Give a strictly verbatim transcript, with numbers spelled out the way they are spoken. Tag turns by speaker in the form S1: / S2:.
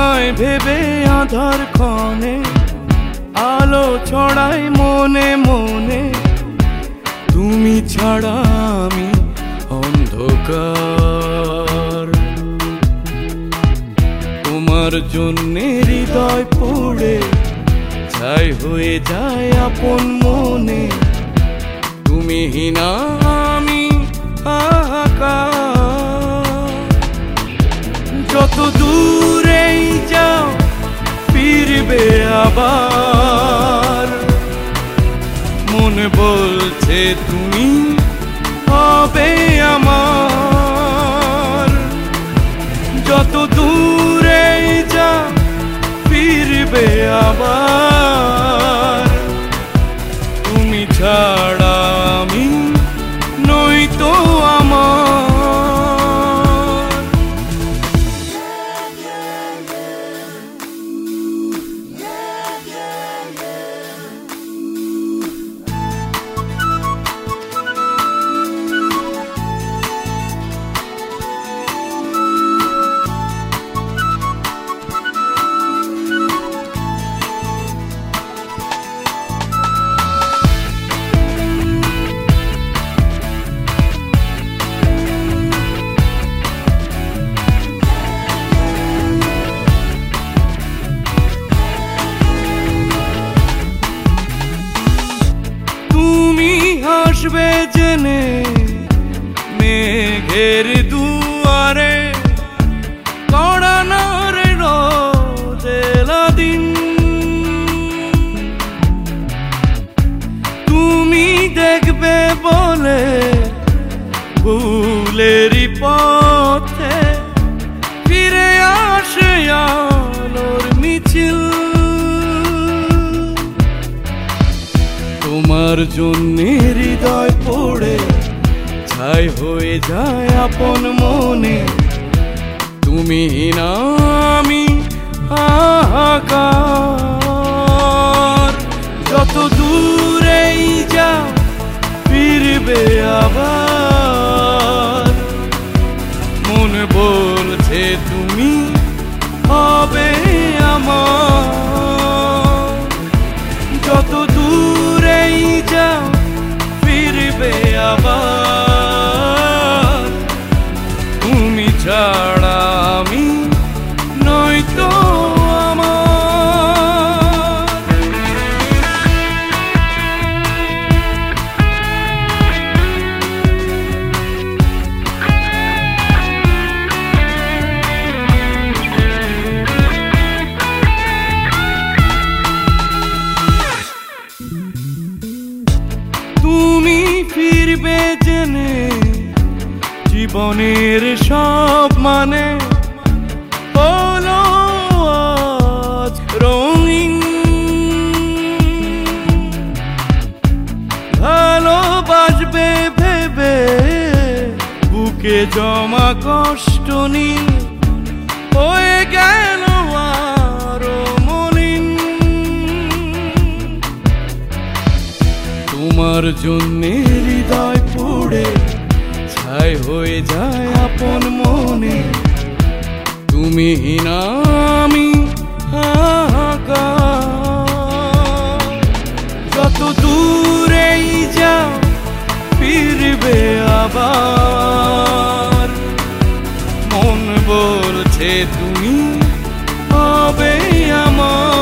S1: তোমায় ভেবে আধার ক্ষণে আলো ছড়াই মনে মনে, তুমি ছাড়া আমি অন্ধকার। তোমার জন্যে হৃদয় পড়ে ছাই হয়ে যায় আপন মনে, তুমি না আমি হাহাকার। যত দূরেই যাও ফিরবে আবার, মনে বলছে তুমি হবে আমার। যত দূরেই যাও ফিরবে আবার, তুমি ছাড়া আমি নই তো আমার। আসবে জেনে মেঘের দুয়ারে, কড়ানোর রোদেলা দিন। তুমি দেখবে বলে ভুলেরই পথে ফিরে আসে আলোর মিছিল। তোমার জন্যে হৃদয় পড়ে ছাই হয়ে যায় আপন মনে, তুমি না আমি হাহাকার। যত দূরেই যাও ফিরবে আবার, মনে বলছে তুমি হবে আমার। যত দূরেই যাও ফিরবে আবার, তুমি ছাড়া আমি নই তো আমার। তুমি ফিরবে জেনে জীবনের সব মানে হলো আজ রঙিন। ভালোবাসবে ভেবে বুকে জমা কষ্ট নীল হয়ে গেল আরো মলিন। তোমার জন্যে হৃদয় পড়ে ছাই হয়ে যায় আপন মনে, তুমি না আমি হাহাকার। যত দূরেই যাও ফিরবে আবার, মন বলছে তুমি হবে আমার।